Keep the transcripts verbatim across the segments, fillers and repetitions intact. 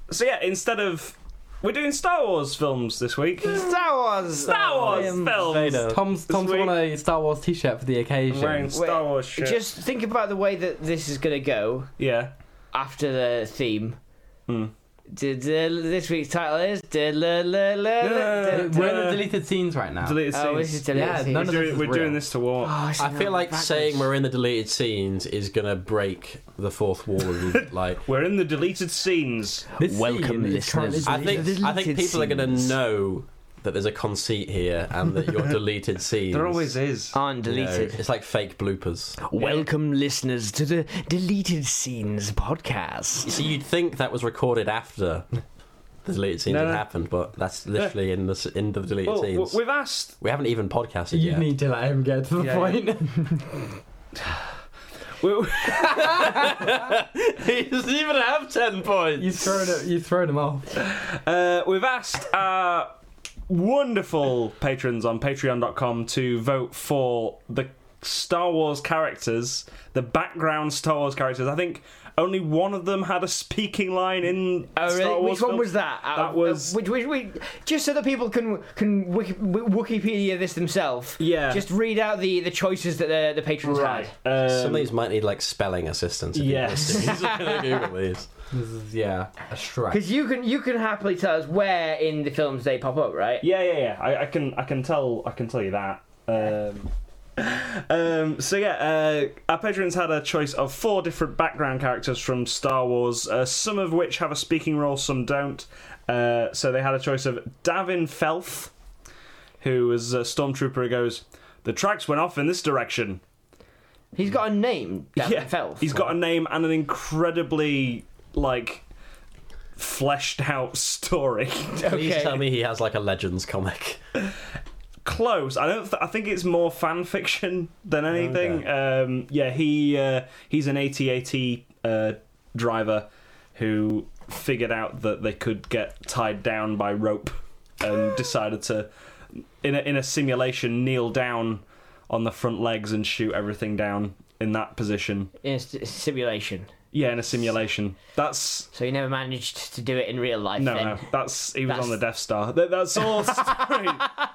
so yeah, instead of we're doing Star Wars films this week. Star Wars. Star Wars um, films. Tom's Tom's week. worn a Star Wars T-shirt for the occasion. Wearing Star Wars shit. Just think about the way that this is going to go yeah. after the theme. Hmm. This week's title is. We're in the deleted scenes right now. Deleted scenes. Oh, this is deleted Yeah, scenes. none We're of doing, this is we're doing real. this to war. Oh, I feel like saying we're in the deleted scenes is gonna break the fourth wall. Of, like, We're in the deleted scenes. This Welcome, scene is currently listeners. I think Deleted I think people are gonna scenes. know that there's a conceit here and that you're deleted scenes. There always is. Aren't you know, deleted. it's like fake bloopers. Welcome, listeners, to the Deleted Scenes podcast. You see, you'd think that was recorded after the deleted scenes No, had no. happened, but that's literally in the s- in the deleted Well, scenes. we've asked. We haven't even podcasted You yet. need to let him get to the Yeah, point. We, He doesn't even have ten points. You've thrown it. You've thrown him off. uh, we've asked our wonderful patrons on patreon dot com to vote for the Star Wars characters, the background Star Wars characters. I think only one of them had a speaking line in Oh, Star really? Wars Which one films. was that? Out That of- was- uh, which, which, which, just so that people can can Wiki, Wikipedia this themselves. Yeah. Just read out the, the choices that the, the patrons Right. had. Um, Some of these might need like spelling assistance. If you're Yes. listening. He's just gonna Google these. This is yeah a strike. Because you can you can happily tell us where in the films they pop up, right? Yeah, yeah, yeah. I, I can, I can tell, I can tell you that. Um, um, so yeah, uh, our patrons had a choice of four different background characters from Star Wars, uh, some of which have a speaking role, some don't. Uh, so they had a choice of Davin Felth, who was a stormtrooper who goes, "The tracks went off in this direction." He's got a name, Davin yeah, Felth. he's got a name and an incredibly like fleshed out story. Please Okay. tell me he has like a Legends comic. Close. I don't. Th- I think it's more fan fiction than anything. Um, yeah, he uh, he's an A T A T uh, driver who figured out that they could get tied down by rope and decided to, in a, in a simulation, kneel down on the front legs and shoot everything down in that position. in a s- simulation. Yeah, in a simulation. That's So he never managed to do it in real life. no, then. no. That's he was That's- on the Death Star. That, that's all story.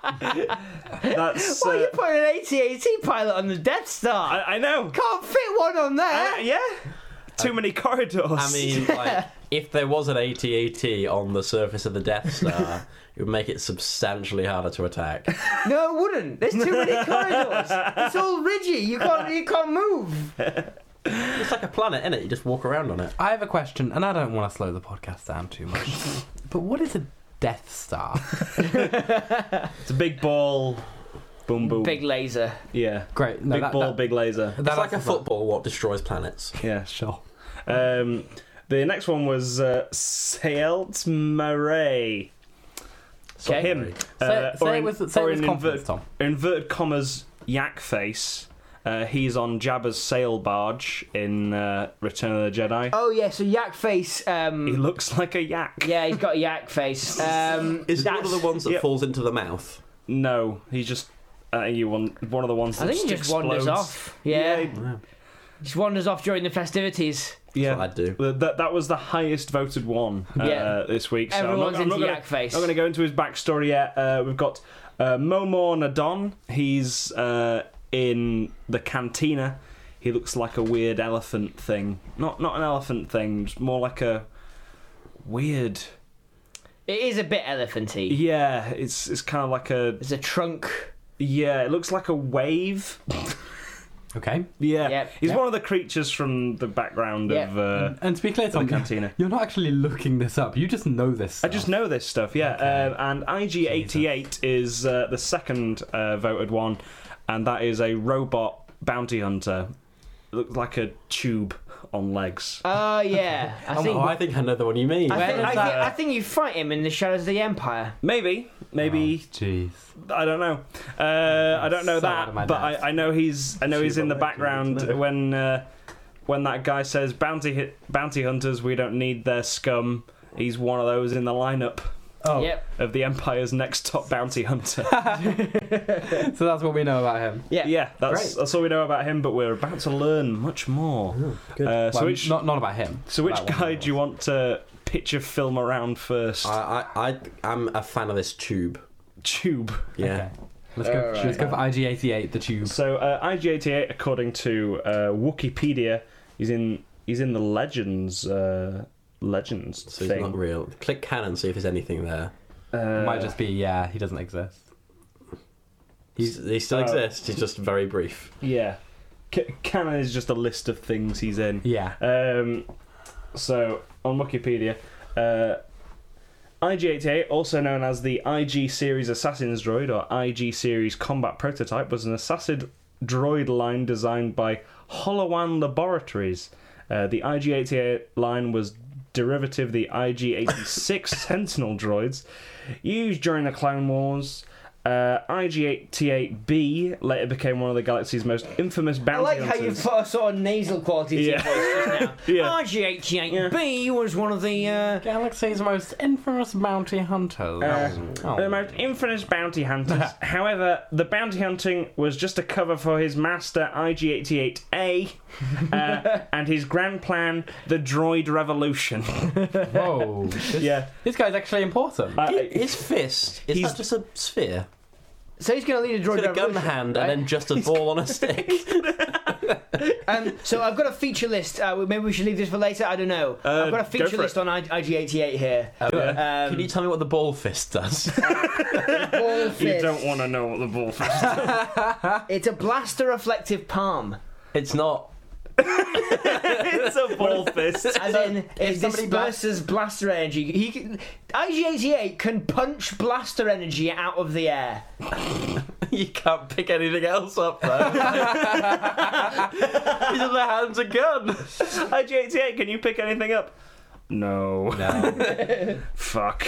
That's. Why are uh, you putting an A T A T pilot on the Death Star? I, I know. Can't fit one on there. Uh, yeah. Too many corridors. I mean, like, if there was an A T A T on the surface of the Death Star, it would make it substantially harder to attack. No, it wouldn't. There's too many corridors. It's all ridgy. You can't. You can't move. It's like a planet, innit? You just walk around on it. I have a question, and I don't want to slow the podcast down too much. But what is a Death Star? It's a big ball. Boom, boom. Big laser. Yeah. Great. No, big that, ball, that, big laser. It's like a football what destroys planets. Yeah. Sure. Um, the next one was uh, Sealt Murray. So Okay. him. Say, Uh, say or it in, with, say or it with in confidence, invert, Tom. inverted commas, yak face. Uh, he's on Jabba's sail barge in uh, Return of the Jedi. Oh yeah. So yak face. Um, He looks like a yak. yeah, he's got a yak face. Um, Is it one of that's- the ones that Yep. falls into the mouth? No, he's just uh, you one one of the ones that I think he just explodes. wanders off. Yeah. Yeah, Just wanders off during the festivities. yeah. That's what I'd do. Well, That that was the highest voted one uh, Yeah. this week. So I'm Everyone's not, I'm into not gonna, yak face. Not going to go into his backstory yet. Uh, we've got uh, Momor Nadon. He's uh, in the cantina. He looks like a weird elephant thing. Not not an elephant thing. Just more like a weird. It is a bit elephanty. Yeah, it's it's kind of like a There's a trunk. yeah. It looks like a wave. Okay. Yeah, Yep. he's Yep. one of the creatures from the background Yep. of. Uh, And, and to be clear, the Tom, cantina. you're not actually looking this up. You just know this I stuff. just know this stuff, yeah. Okay. Um, and I G eighty-eight is uh, the second uh, voted one, and that is a robot bounty hunter. It looks like a tube on legs. Oh yeah. I Oh, think. I think I know the one you mean. I Where think, is I, that? think, I think you fight him in the Shadows of the Empire. Maybe, maybe Oh, jeez. I don't know. Uh, I don't know So out of my that, but I, depth. I know he's I know he's Tube in the on legs, background isn't it? when uh, when that guy says bounty hit, bounty hunters. We don't need their scum. He's one of those in the lineup Oh, Yep. of the Empire's next top bounty hunter. so that's what we know about him. Yeah. Yeah, that's Great. that's all we know about him. But we're about to learn much more. good. Uh, so Well, which not not about him. so which About one guy of do you want to pitch of film around first. I, I, I, I'm a fan of this tube. Tube. Yeah. Okay. Let's go. Alright. Let's go for I G eighty-eight, the tube. So uh, I G eighty-eight, according to uh, Wikipedia, he's in he's in the Legends uh, Legends So thing. it's not real. Click canon, see if there's anything there. Uh, It might just be yeah, he doesn't exist. He's, he still Oh. exists, he's just very brief. yeah. C- canon is just a list of things he's in. Yeah. Um, so on Wikipedia, uh, I G eighty-eight, also known as the I G series Assassin's Droid or I G series Combat Prototype, was an assassin droid line designed by Holowan Laboratories. Uh, the I G eighty-eight line was derivative of the I G eighty-six Sentinel droids used during the Clone Wars. Uh, I G eighty-eight B later became one of the galaxy's most infamous I bounty like how you hunters. put a sort of nasal quality to Yeah. your voice just now. Yeah. R G eighty-eight B was one of the. Uh, Galaxy's most infamous bounty hunters. Uh, Oh. The most infamous bounty hunters. However, the bounty hunting was just a cover for his master I G eighty-eight A uh, and his grand plan, the Droid Revolution. Whoa. This, Yeah. This guy's actually important. Uh, His fist, is He's- that just a sphere? so he's going to lead a droid With a gun revolution, hand right? and then just a ball on a stick. Um, so I've got a feature list. Uh, maybe we should leave this for later. I don't know. Uh, I've got a go feature for list it. on I G eighty-eight here. Uh, Um, Can you tell me what the ball fist does? Ball You fist. don't want to know what the ball fist is. It's a blaster reflective palm, It's not. It's a ball fist. and then it if somebody disperses blaster energy. He can, I G eighty-eight can punch blaster energy out of the air. You can't pick anything else up though. He doesn't hands a gun. I G eighty-eight, can you pick anything up? No. No. Fuck.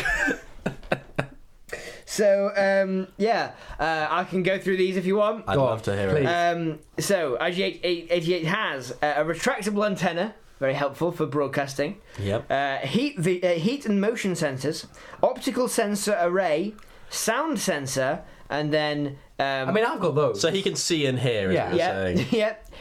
So um, yeah, uh, I can go through these if you want. I'd Go love on, to hear please. it. Um, so I G eighty-eight has uh, a retractable antenna, very helpful for broadcasting. Yep. Uh, heat, the uh, heat and motion sensors, optical sensor array, sound sensor, and then. Um, I mean, I've got those. So he can see and hear, is Yeah. what you're yeah, saying.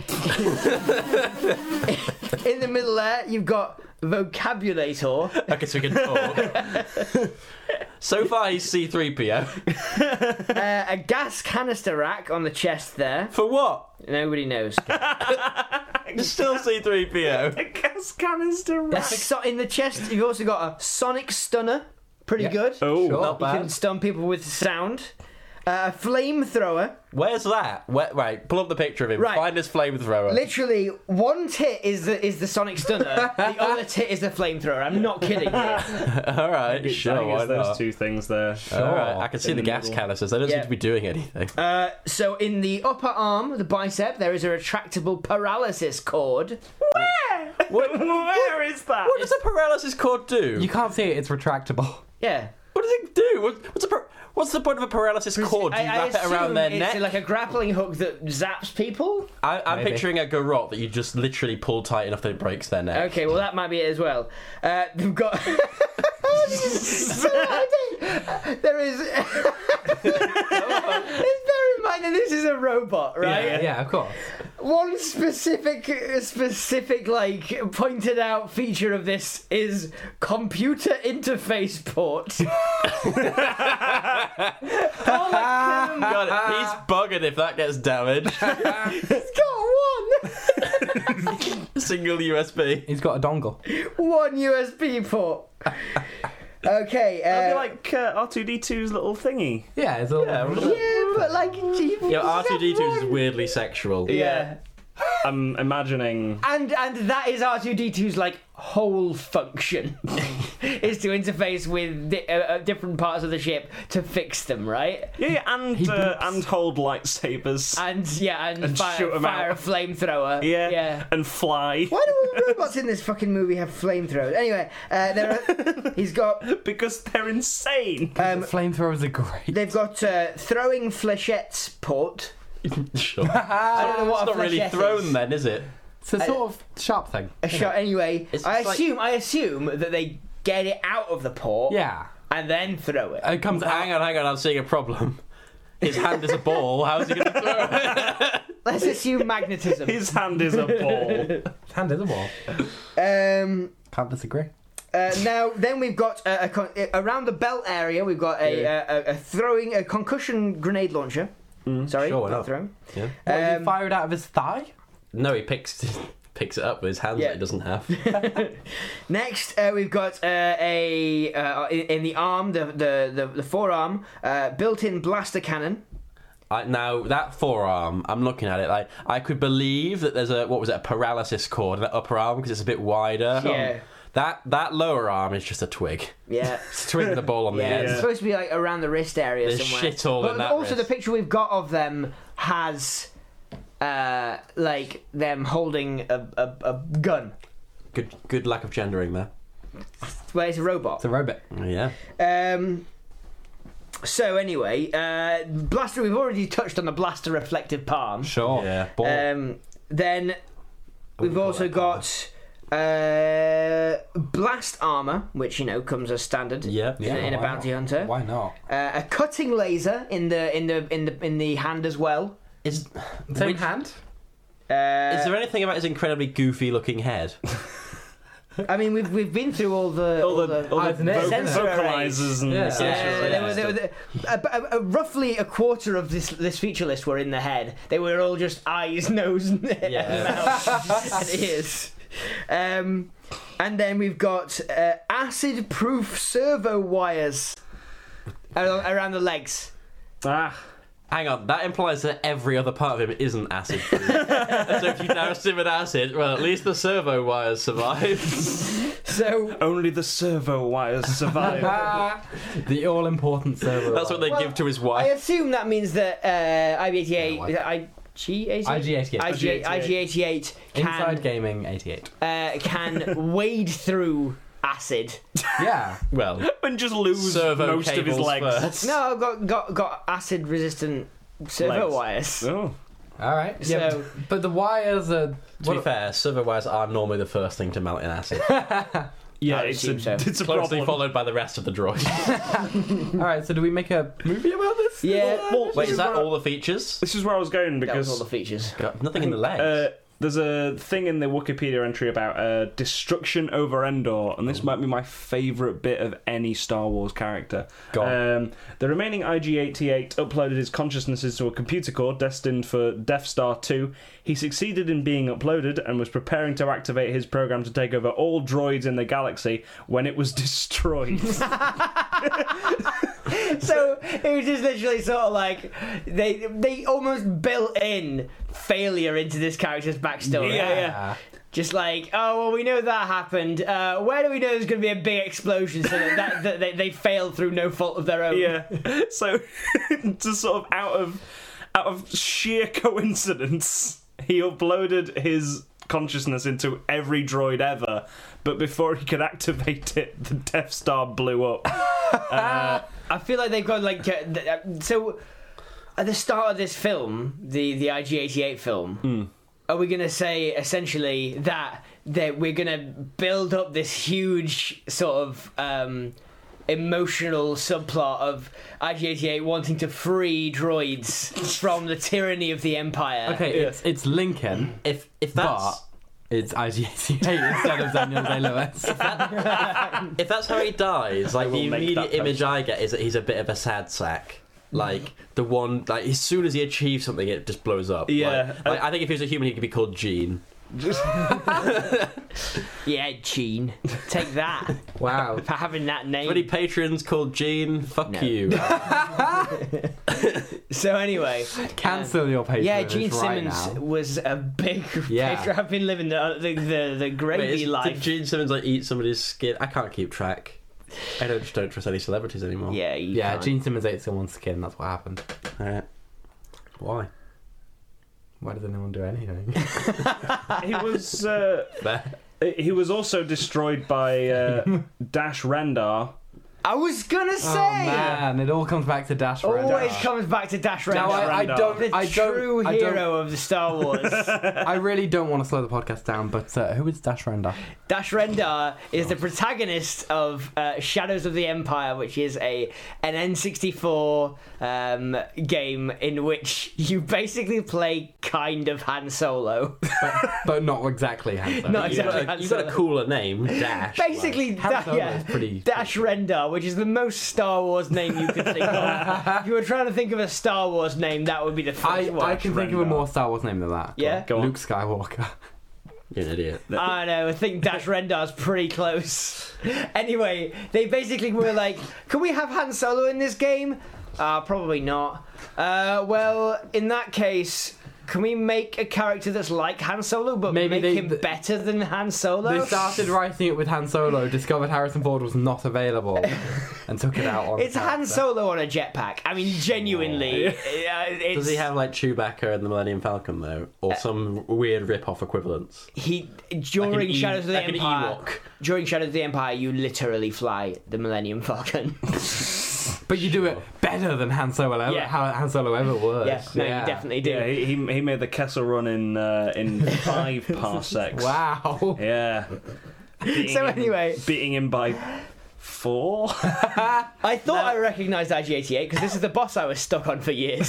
yeah. In the middle there, you've got vocabulator. Okay, so we can talk. So far, he's C three P O. uh, a gas canister rack on the chest there. For what? Nobody knows. It's still C three P O. A gas canister A rack. so- in the chest, you've also got a sonic stunner. Pretty Yeah. good. Oh. Sure. Not You can bad. stun people with sound. Uh, a flamethrower. Where's that? Where, right, pull up the picture of him. Right. Find his flamethrower. Literally, one tit is the is the sonic stunner. The other tit is the flamethrower. I'm not kidding here. All right, I think sure, why it's those not? two things there. All right, I can see In the the gas middle. canisters. They don't Yeah. seem to be doing anything. Uh, so in the upper arm, the bicep, there is a retractable paralysis cord. Where? Where is that? What does a paralysis cord do? You can't see it, it's retractable. Yeah. What does it do? What, what's a par- What's the point of a paralysis cord? Do you I, I wrap it around assume their it's neck? like a grappling hook that zaps people. I, I'm Maybe. picturing a garrote that you just literally pull tight enough that it breaks their neck. Okay, well that might be it as well. Uh, they've got. There is. Let's bear in mind that this is a robot, right? Yeah. Yeah, of course. One specific, specific, like pointed out feature of this is computer interface port. God, he's bugging if that gets damaged. It's got one, Single U S B. He's got a dongle. one U S B port. Okay. That'd be Uh, like uh, R two D two's little thingy. Yeah, it's all. Yeah, yeah, but like, gee, Yeah, R two D two is weirdly sexual. Yeah. I'm imagining. And and that is R two D two's like whole function is to interface with di- uh, uh, different parts of the ship to fix them, right? Yeah, yeah, and He uh, boops. and hold lightsabers. And yeah, and, And fire, shoot 'em fire out. a flamethrower. yeah, yeah. and fly. Why do all robots in this fucking movie have flamethrowers? Anyway, uh, there are, he's got Because they're insane. um, Flamethrowers are great. they've got uh, throwing flechettes port. Sure. I don't know what It's a not really flechette thrown is. then, is it? It's a sort of sharp thing. A shot. Anyway, It's I just like- assume I assume that they get it out of the port Yeah. and then throw it. It comes out. Hang on, hang on, I'm seeing a problem. His hand is a ball, how's he going to throw it? Let's assume magnetism. His hand is a ball. His hand is a wall. Um. Can't disagree. Uh, now, then we've got a, a con- around the belt area. We've got a, Yeah. a, a, a throwing a concussion grenade launcher. Mm. Sorry, Sure, why not not? throwing. Yeah. What, Um, you fired out of his thigh? No, he picks picks it up with his hands Yeah. that he doesn't have. Next, uh, we've got uh, a uh, in, in the arm, the the the, the forearm, uh, built-in blaster cannon. I, now that forearm, I'm looking at it like I could believe that there's a what was it a paralysis cord in that upper arm because it's a bit wider. Yeah. That that lower arm is just a twig. Yeah. It's a twig with a ball on the Yeah, end. it's supposed to be like around the wrist area There's somewhere. shit all but in that also, wrist. the picture we've got of them has, uh, like them holding a, a, a gun. Good good lack of gendering there. Well, it's a robot. It's a robot. Yeah. Um. So anyway, uh, blaster. We've already touched on the blaster reflective palm. Sure. Yeah. Ball. Um. Then we've wouldn't call also that palm. got. Uh, blast armor, which you know comes as standard Yeah. in, Yeah, in a why bounty not? hunter. Why not? Uh, a cutting laser in the in the in the in the hand as well. Is Same which- hand? Uh, is there anything about his incredibly goofy looking head? I mean, we've we've been through all the All the, all Ah, the isn't it? voc- Sensor arrays. vocalizers and Yeah. sensor Yeah, arrays. they were, they were, they- a, a, a, roughly a quarter of this this feature list were in the head. They were all just eyes, nose, and Yeah. mouth, and ears. Um, and then we've got uh, acid-proof servo wires around, around the legs. Ah, Hang on, that implies that every other part of him isn't acid proof. So if you doused him in acid, well, at least the servo wires survive. So only the servo wires survive. The all important server. That's what they Well, give to his I wife. assume that means that uh, I B eighty-eight, Yeah, is it I G eighty-eight? I G eighty-eight. I G eighty-eight Inside can, Gaming eighty-eight. uh, can wade through acid. Yeah. Well, And just lose servo most of his cables legs. first. No, I've got got got acid resistant servo Legs. wires. Oh. All right. So- Yeah, but the wires are. To what- be fair, servo wires are normally the first thing to melt in acid. Yeah, I it's a, assume so. it's a Closely problem. followed by the rest of the droid. All right. So do we make a movie about this? Yeah, Well, Wait, this is that where- all the features? This is where I was going that was all because the features. Got nothing in the legs. uh, there's a thing in the Wikipedia entry about uh, destruction over Endor, and this might be my favourite bit of any Star Wars character. Go on. Um, the remaining I G eighty-eight uploaded his consciousnesses to a computer core destined for Death Star two. He succeeded in being uploaded and was preparing to activate his program to take over all droids in the galaxy when it was destroyed. So it was just literally sort of like they they almost built in failure into this character's backstory. Yeah, yeah. Just like, oh well, we know that happened. Uh, where do we know there's going to be a big explosion so that, that, that they, they failed through no fault of their own? Yeah. So, to sort of out of out of sheer coincidence, he uploaded his consciousness into every droid ever, but before he could activate it, the Death Star blew up. Uh, I feel like they've got like uh, th- uh, so at the start of this film, the the I G eighty-eight film. Hmm. Are we going to say essentially that that we're going to build up this huge sort of um, emotional subplot of I G eighty-eight wanting to free droids from the tyranny of the Empire? Okay, Yeah. it's it's Lincoln, if if that's but it's I G eighty-eight instead of Daniel Day-Lewis. if that's how he dies, like I the will make immediate that image I get is that he's a bit of a sad sack. Like the one, like as soon as he achieves something, it just blows up. Yeah. Like, like, I think if he was a human, he could be called Gene. Yeah, Gene, take that Wow. for having that name. Any patrons called Gene? Fuck No. you. So anyway, Cancel your Patreon. yeah, Gene right Simmons now. was a big Yeah. patron. I've been living the the the, the Wait, gravy is, did life. Gene Simmons like eat somebody's skin? I can't keep track. I don't just don't trust any celebrities anymore. Yeah, you Yeah, can't. Gene Simmons ate someone's skin. That's what happened. Alright. Why? Why does anyone do anything? he was uh, There. he was also destroyed by uh, Dash Rendar, I was gonna say. Oh man, it all comes back to Dash Rendar. Always comes back to Dash Rendar. Now, I, I don't. the I true don't. I don't. hero of the Star Wars. I really don't want to slow the podcast down, but uh, who is Dash Rendar? Dash Rendar is the protagonist of uh, Shadows of the Empire, which is a an N sixty-four um, game in which you basically play kind of Han Solo. But, but not exactly Han Solo. Not You've got, exactly a, Han you've got a Solo. cooler name, Dash. Basically, Han da- Solo yeah, is pretty- Dash Rendar, which is the most Star Wars name you could think of. If you were trying to think of a Star Wars name, that would be the first I, one. I can think of a more Star Wars name than that. Yeah? Go on. Luke Skywalker. You're an idiot. I know, I think Dash Rendar's pretty close. Anyway, they basically were like, can we have Han Solo in this game? Uh, probably not. Uh, well, in that case, can we make a character that's like Han Solo, but Maybe make they- him better than Han Solo? They started writing it with Han Solo, discovered Harrison Ford was not available, and took it out on. It's the Han character. Solo on a jetpack. I mean, genuinely. uh, it's, Does he have like Chewbacca and the Millennium Falcon though, or some weird rip-off equivalence? He during Like an E- Shadows of the like an Empire. Ewok. During Shadows of the Empire, you literally fly the Millennium Falcon. But you do it better than Han Solo ever. Yeah. How Han Solo ever was. yeah, no, you definitely do. Yeah, he, he he made the Kessel Run in uh, in five parsecs. Wow. Yeah. Beating So him- anyway- beating him by four. I thought I recognised I G eighty-eight because this is the boss I was stuck on for years.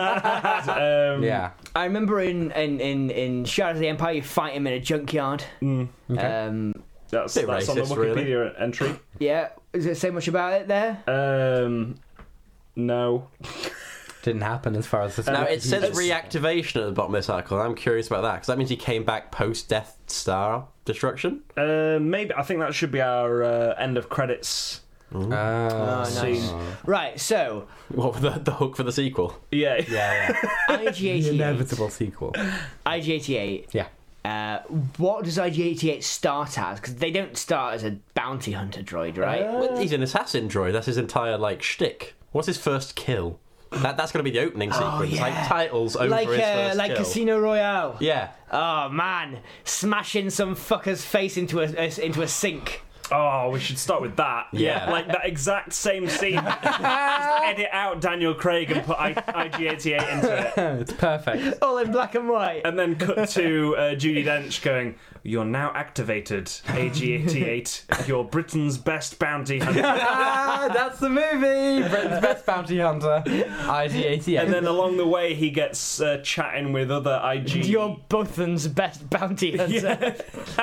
um, Yeah. I remember in, in, in, in Shadows of the Empire, you fight him in a junkyard. mm, Okay. Um, that's Bit that's on the racist, really. Wikipedia entry. yeah, does it say much about it there? Um, no. Didn't happen as far as this. Now it it's- says reactivation at the bottom of this article, and I'm curious about that because that means he came back post Death Star destruction. Uh, maybe I think that should be our uh, end of credits. Oh, Oh, nice. Scene. Right, so, What the, the hook for the sequel? Yeah. Yeah, yeah. I G The eighty-eight. inevitable sequel. I G eighty-eight. Yeah. Uh, what does I G eighty-eight start as? Because they don't start as a bounty hunter droid, right? Well, he's an assassin droid. That's his entire like shtick. What's his first kill? That that's going to be the opening sequence. yeah. Like titles over like his uh, first like kill. Casino Royale. Yeah. Oh man, smashing some fucker's face into a, a into a sink. Oh, we should start with that. Yeah. Like that exact same scene. Just edit out Daniel Craig and put I G eighty-eight into it. It's perfect. All in black and white. And then cut to uh, Judi Dench going, "You're now activated, A G eighty-eight. You're Britain's best bounty hunter." Ah, that's the movie. Britain's best bounty hunter. I G eighty-eight. And then along the way, he gets uh, chatting with other I G. You're Buthan's best bounty hunter.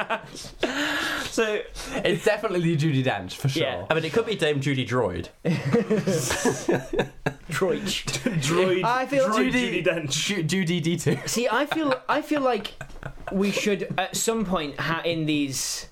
So It's definitely Judi Dench for sure. Yeah. I mean, it could be Dame Judy Droid. Droid. droid, I feel droid Judi- Judi Dench. Ju- Judy D two. See, I feel I feel like we should at some point ha- in these.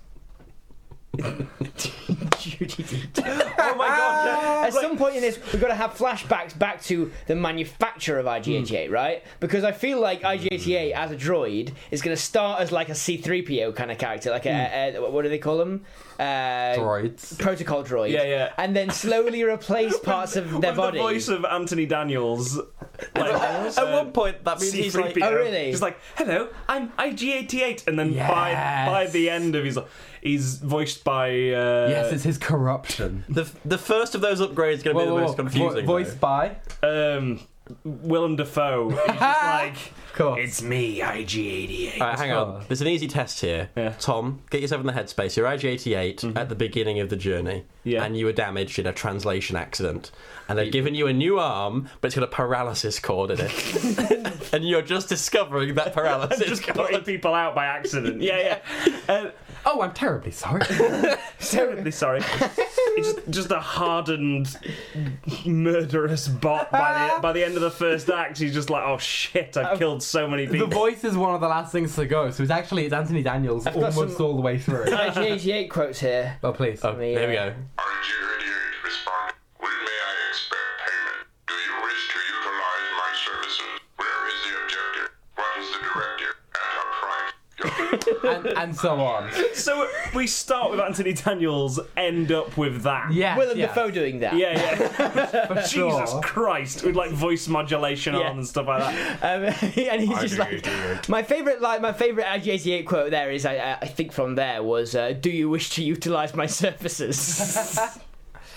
Judy Dench. Oh my god! At some point in this, we've got to have flashbacks back to the manufacture of I G eighty-eight, right? Because I feel like I G eighty-eight as a droid is going to start as like a C three P O kind of character, like a, a, a what do they call them? Uh, Droids. Protocol droid. Yeah, yeah. And then slowly replace parts of their With body. the voice of Anthony Daniels. Like, At uh, one point, that means he's like, C three P O. Oh, really? He's like, "Hello, I'm I G eighty-eight," and then by Yes. by the end of his, he's voiced by. Uh, Yes, it's his corruption. the the first of those upgrades is going to be the most confusing. Vo- voiced by. um, Willem Dafoe. He's just like, Cool. "It's me, I G eighty-eight." All right, hang on. There's an easy test here. Yeah. Tom, get yourself in the headspace. You're I G eighty-eight at the beginning of the journey, Yeah. and you were damaged in a translation accident, and they've given you a new arm, but it's got a paralysis cord in it, and you're just discovering that paralysis Just cord. putting people out by accident. Yeah, yeah. Uh, Oh, I'm terribly sorry. terribly sorry. It's just, just a hardened, murderous bot. By the by the end of the first act, he's just like, "Oh shit, I've killed so many the people." voice is one of the last things to go, so it's actually it's Anthony Daniels got almost some- all the way through. I G eighty-eight quotes here. Well, please. Oh, me, there we uh, go. I G eighty-eight responded, "When may I expect payment? Do you wish to utilize my services? Where is the objective? What is the directive? At a price?" and, and so on. So we start with Anthony Daniels, end up with that. Yes, Willem yes. Dafoe doing that. Yeah, yeah. For Jesus sure. Christ, with like voice modulation Yeah. on and stuff like that. Um, and he's just like my favorite. Like my favorite I G eighty-eight quote there is I, I think from there was, uh, "Do you wish to utilize my services?"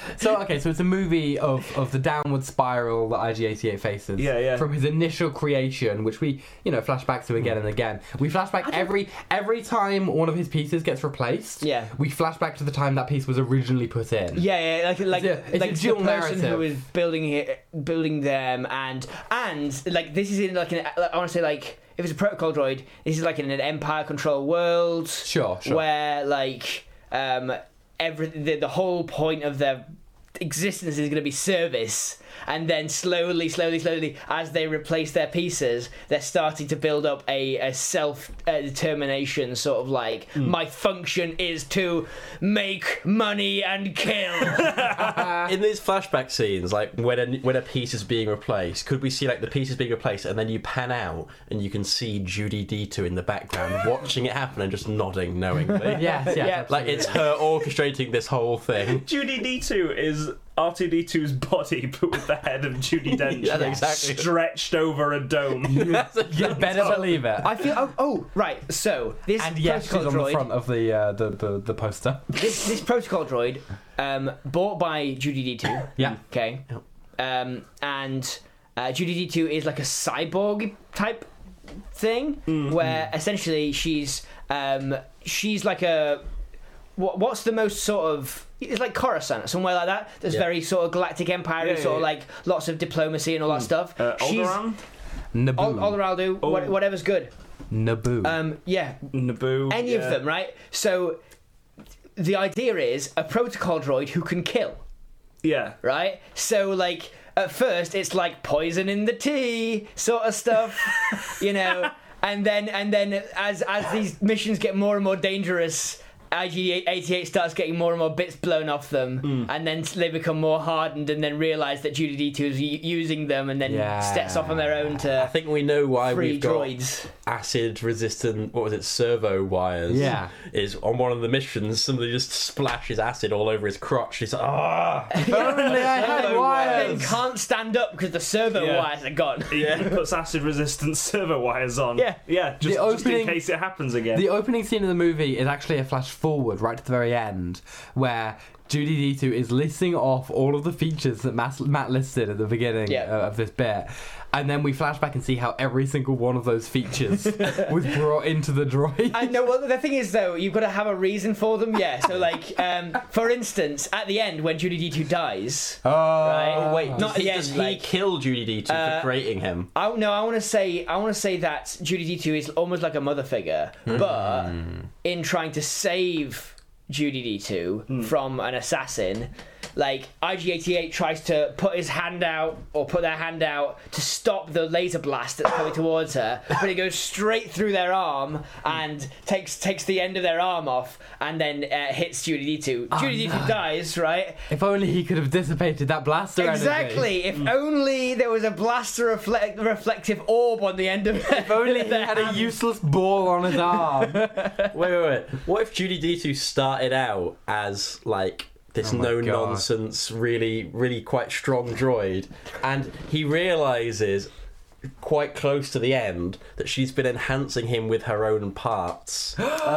So okay, so it's a movie of, of the downward spiral that I G eighty-eight faces. Yeah, yeah. From his initial creation, which we, you know, flash back to again and again. We flash back every every time one of his pieces gets replaced. Yeah. We flash back to the time that piece was originally put in. Yeah, yeah, like like It's a- it's like a the dual person narrative. who is building it, building them, and and like this is in like an I want to say like if it's a protocol droid, this is like in an Empire control world. Sure, sure. Where like um every the, the whole point of their existence is going to be service, and then slowly slowly slowly as they replace their pieces, they're starting to build up a, a self uh, determination sort of like Hmm. my function is to make money and kill. In these flashback scenes, like when a, when a piece is being replaced, could we see like the piece is being replaced and then you pan out and you can see Judy D two in the background watching it happen and just nodding knowingly? Yes, yes, Yeah. Like it's her orchestrating this whole thing. Judy D two is R two D two's body, but with the head of Judi Dench Yeah, exactly. stretched over a dome. You better believe it. I feel. Oh, oh, right. So this and yes, she's protocol on the droid, front of the uh, the, the the poster. this this protocol droid, um, bought by Judy D two. Yeah. Okay. Um, and uh, Judy D two is like a cyborg type thing, where essentially she's um, she's like a. What, what's the most sort of? It's like Coruscant, somewhere like that. There's Yeah. very sort of galactic empire, Yeah, sort yeah, of yeah. like lots of diplomacy and all that stuff. Uh, She's Alderaan? Naboo. all, all around do Oh. what, whatever's good. Naboo. Um, yeah, Naboo. any yeah. of them, right? So the idea is a protocol droid who can kill, Yeah. right? So like at first it's like poison in the tea sort of stuff, you know, and then and then as as these missions get more and more dangerous, I G eighty-eight starts getting more and more bits blown off them, and then they become more hardened, and then realise that Judy D two is y- using them, and then Yeah. steps off on their own I to think we know why free we've got droids. acid-resistant, what was it, servo wires. Yeah. Is on one of the missions, somebody just splashes acid all over his crotch. He's like, ah. If only I had Then wires. can't stand up because the servo Yeah. wires are gone. He, he puts acid-resistant servo wires on. Yeah. Yeah, just, The just in opening- case it happens again. The opening scene of the movie is actually a flash forward right to the very end, where Judy D two is listing off all of the features that Matt, Matt listed at the beginning Yeah. uh, of this bit, and then we flash back and see how every single one of those features was brought into the droid. I know. Well, the thing is, though, you've got to have a reason for them. Yeah. So, like, um, for instance, at the end when Judy D two dies, Oh, right? Oh, wait, Not does at he, the does end, he like- kill Judy D two Uh, for creating him? I no, I want to say, I want to say that Judy D two is almost like a mother figure, but in trying to save Judy D two from an assassin, like I G eighty-eight tries to put his hand out or put their hand out to stop the laser blast that's coming towards her, but it goes straight through their arm and takes takes the end of their arm off, and then uh, hits Judy D two. Judy D two no. dies, right? if only he could have dissipated that blaster energy. Exactly. If only there was a blaster reflect- reflective orb on the end of it. If only he had a useless ball on his arm. Wait, wait, wait. What if Judy D two started out as like this Oh my God. no-nonsense, really, really quite strong droid, and he realizes quite close to the end that she's been enhancing him with her own parts.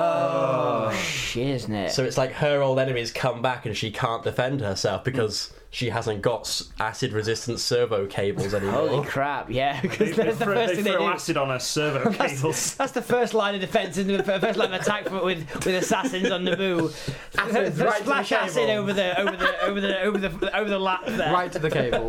Oh, shit, isn't it? So it's like her old enemies come back and she can't defend herself because she hasn't got s- acid-resistant servo cables anymore. Holy crap! Yeah, they, because they that's the throw, first they thing they throw do. acid on her servo cables. That's the first line of defense and the first line of attack for, with with assassins on Naboo. Acid right to Splash the acid cable. over the over the over the over the over the lap there. Right to the cables.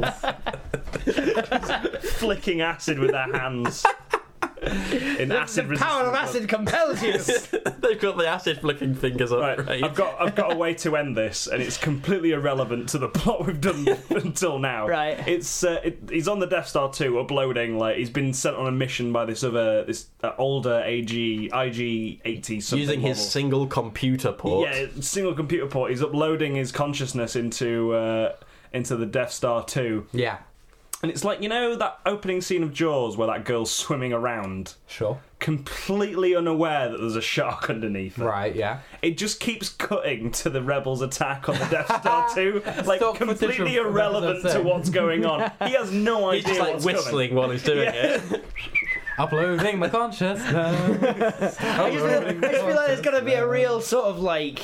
Flicking acid with their hands. In The, acid the power of acid compels you. They've got the acid-flicking fingers up. Right, Right, I've got I've got a way to end this, and it's completely irrelevant to the plot we've done until now. Right. It's uh, it, he's on the Death Star two, uploading like he's been sent on a mission by this other this uh, older A G I G eighty something Using his model. single computer port. Yeah, single computer port. He's uploading his consciousness into uh, into the Death Star two, Yeah, and it's like, you know that opening scene of Jaws where that girl's swimming around, sure. completely unaware that there's a shark underneath her. Right, yeah. It just keeps cutting to the rebels' attack on the Death Star two, like Stock footage completely of- of irrelevant episode to six. what's going on. He has no He's idea just like what's whistling while he's doing Yeah. it. Uploading my consciousness. I just, feel, I just feel like there's got to be a real sort of like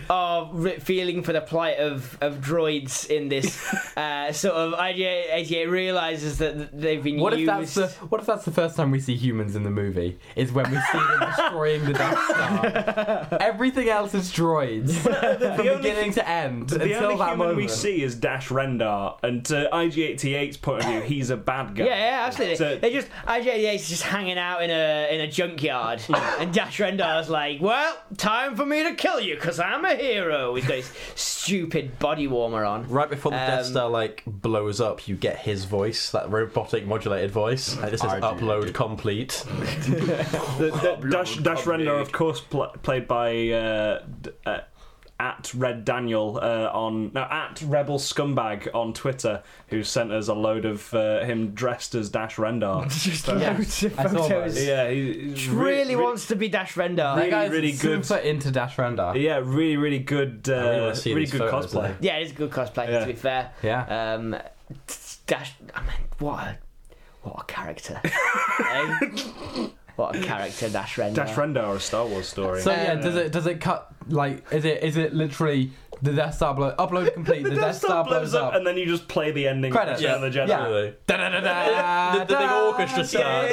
are re- feeling for the plight of, of droids in this uh, sort of I G eighty-eight realizes that they've been What if used. that's the What if that's the first time we see humans in the movie? Is when we see them destroying the Death Star. Everything else is droids from only- beginning to end The until only that human moment. we see is Dash Rendar, and to I G eighty-eight's point of view, he's a bad guy. Yeah, yeah, absolutely. So- they just I G eighty-eight's just hanging out in a in a junkyard, and Dash Rendar's like, "Well, time for me to kill you, cause I'm a hero." He's got his stupid body warmer on. Right before the Death Um, Star like blows up, you get his voice, that robotic modulated voice. And it says I do. upload complete. The, the, Dash, Dash Rendar, of course, pl- played by uh, d- uh, at Red Daniel uh, on no at Rebel Scumbag on Twitter, who sent us a load of uh, him dressed as Dash Rendar. Just So- loads of I saw photos. those. yeah, he, he's Really re- wants to be Dash Rendar. That really, guy's really good. super into Dash Rendar. Yeah, really, really good. Uh, I really wanna see really these good photos, cosplay. though. Yeah, it's a good cosplay. Yeah. To be fair, Yeah. um, Dash. I mean, what a what a character. eh? What a character, Dash Rendar. Dash Rendar, a Star Wars story. So yeah, Um, does it does it cut like is it is it literally the Death Star blow upload complete? The, the Death Star blows up. and then you just play the ending Credits. Return of the Jedi. Yeah. Really. Da-da-da-da, The, the big orchestra starts,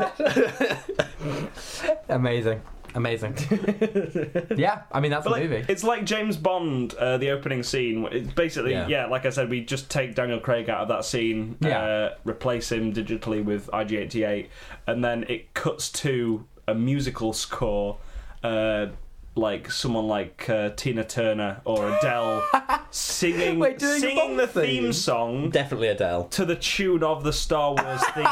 yeah. Amazing, amazing. Yeah, I mean that's But a like, movie. it's like James Bond, uh, the opening scene. It's basically, yeah. Yeah. like I said, we just take Daniel Craig out of that scene, Yeah. uh, replace him digitally with I G eighty-eight, and then it cuts to a musical score, uh, like someone like uh, Tina Turner or Adele singing, Wait, doing a singing the Bond theme? theme song Definitely Adele. to the tune of the Star Wars theme.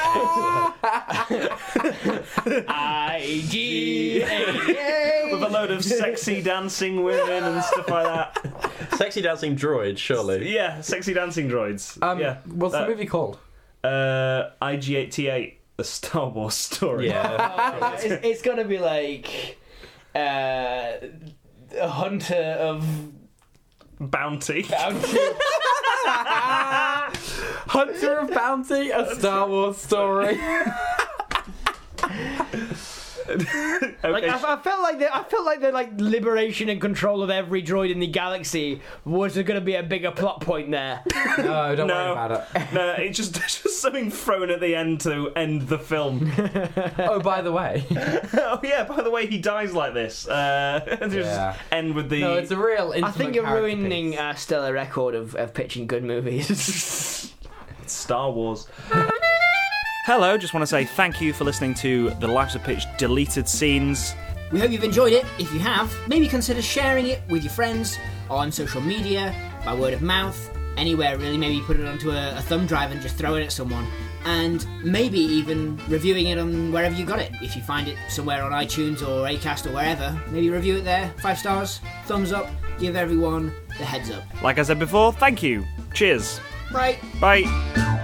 I G eighty-eight. With a load of sexy dancing women and stuff like that. Sexy dancing droid, surely. Yeah, sexy dancing droids. Um, yeah. what's that- the movie called? Uh, I G eighty-eight, the Star Wars story. Yeah. Oh, it's, it's gonna be like uh, a hunter of Bounty. bounty. Hunter of Bounty, a Star Wars story. Like Okay, I, I felt like the, I felt like the like liberation and control of every droid in the galaxy was going to be a bigger plot point there. No, don't No. worry about it. no, it's just, it's just something thrown at the end to end the film. Oh, by the way, Oh yeah, by the way, he dies like this. Uh, just Yeah. end with the. no, it's a real. I think you're character ruining piece. our stellar record of, of pitching good movies. Star Wars. Hello, just want to say thank you for listening to the Life's a Pitch deleted scenes. We hope you've enjoyed it. If you have, maybe consider sharing it with your friends on social media, by word of mouth, anywhere really. Maybe put it onto a, a thumb drive and just throw it at someone. And maybe even reviewing it on wherever you got it. If you find it somewhere on iTunes or Acast or wherever, maybe review it there. Five stars, thumbs up, give everyone the heads up. Like I said before, thank you. Cheers. Right. Bye.